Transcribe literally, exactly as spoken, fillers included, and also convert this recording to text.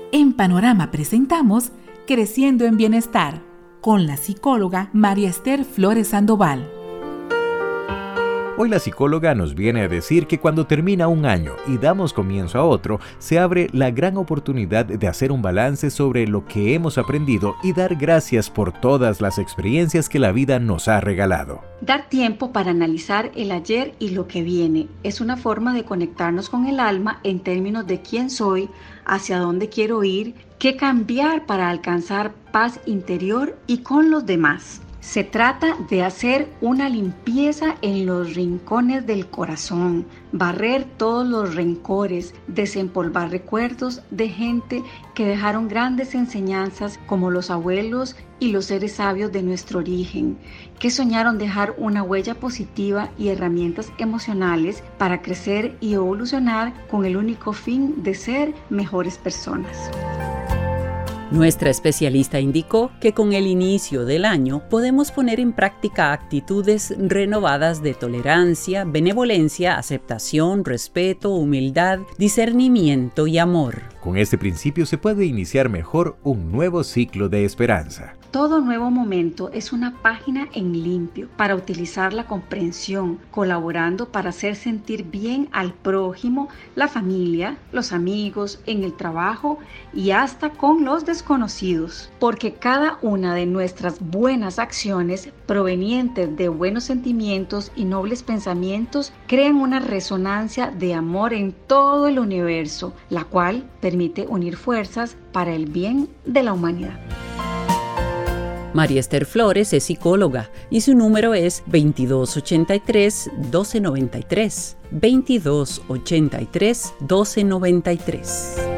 En Panorama presentamos Creciendo en Bienestar con la psicóloga María Esther Flores Sandoval. Hoy la psicóloga nos viene a decir que cuando termina un año y damos comienzo a otro, se abre la gran oportunidad de hacer un balance sobre lo que hemos aprendido y dar gracias por todas las experiencias que la vida nos ha regalado. Dar tiempo para analizar el ayer y lo que viene es una forma de conectarnos con el alma en términos de quién soy, hacia dónde quiero ir, qué cambiar para alcanzar paz interior y con los demás. Se trata de hacer una limpieza en los rincones del corazón, barrer todos los rencores, desempolvar recuerdos de gente que dejaron grandes enseñanzas como los abuelos y los seres sabios de nuestro origen, que soñaron dejar una huella positiva y herramientas emocionales para crecer y evolucionar con el único fin de ser mejores personas. Nuestra especialista indicó que con el inicio del año podemos poner en práctica actitudes renovadas de tolerancia, benevolencia, aceptación, respeto, humildad, discernimiento y amor. Con este principio se puede iniciar mejor un nuevo ciclo de esperanza. Todo nuevo momento es una página en limpio para utilizar la comprensión, colaborando para hacer sentir bien al prójimo, la familia, los amigos, en el trabajo y hasta con los desconocidos. Porque cada una de nuestras buenas acciones provenientes de buenos sentimientos y nobles pensamientos crean una resonancia de amor en todo el universo, la cual permite unir fuerzas para el bien de la humanidad. María Esther Flores es psicóloga y su número es veintidós ochenta y tres, doce noventa y tres. veintidós ochenta y tres, doce noventa y tres.